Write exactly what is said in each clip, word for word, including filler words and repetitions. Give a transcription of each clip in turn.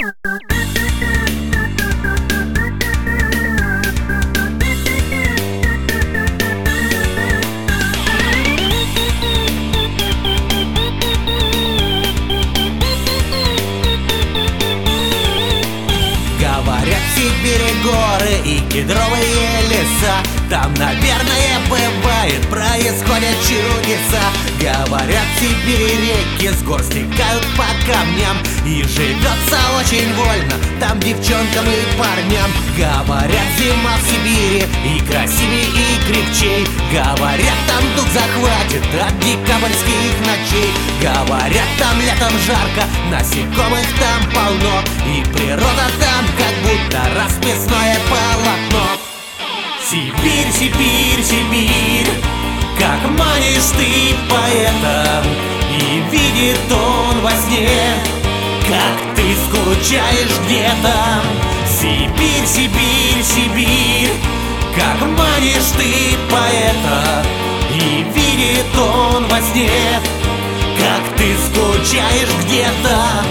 Говорят, в Сибири горы и кедровые леса, там, наверное, бывает, происходят чудеса. Говорят, в Сибири реки с гор стекают по камням, и живется очень вольно там девчонкам и парням. Говорят, зима в Сибири и красивее, и крепчей. Говорят, там дух захватит от декабрьских ночей. Говорят, там летом жарко, насекомых там полно, и природа там как будто расписное полотно. Сибирь, Сибирь, Сибирь, как манишь ты поэта, и видит он во сне, как ты скучаешь где-то. Сибирь, Сибирь, Сибирь, как манишь ты поэта, и видит он во сне, как ты скучаешь где-то.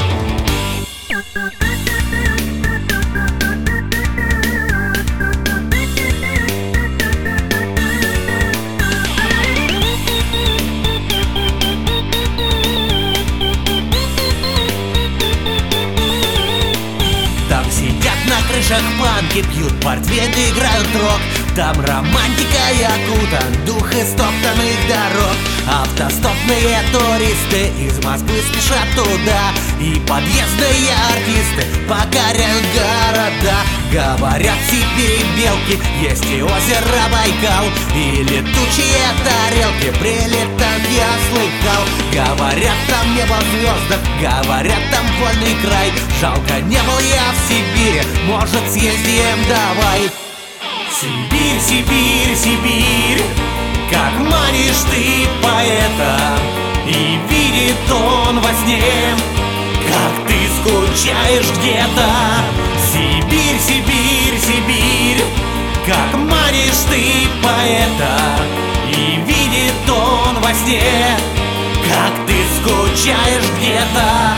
На крышах банки пьют портвейн, играют рок. Там романтика и окутан дух истоптанных дорог. Автостопные туристы из Москвы спешат туда, и подъездные артисты покоряют города. Говорят, в Сибири белки, есть и озеро Байкал, и летучие тарелки прилетают, я слыхал. Говорят, там небо в звездах, говорят, там вольный край. Жалко, не был я в Сибири, может, съездим давай. Сибирь, Сибирь, Сибирь, как манишь ты поэта, и видит он во сне, как ты скучаешь где-то. Сибирь, Сибирь, Сибирь, как манишь ты поэта, и видит он во сне, как ты скучаешь где-то.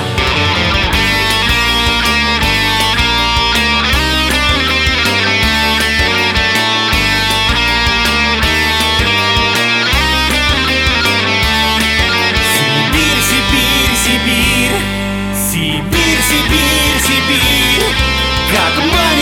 Сибирь, Сибирь, Сибирь, как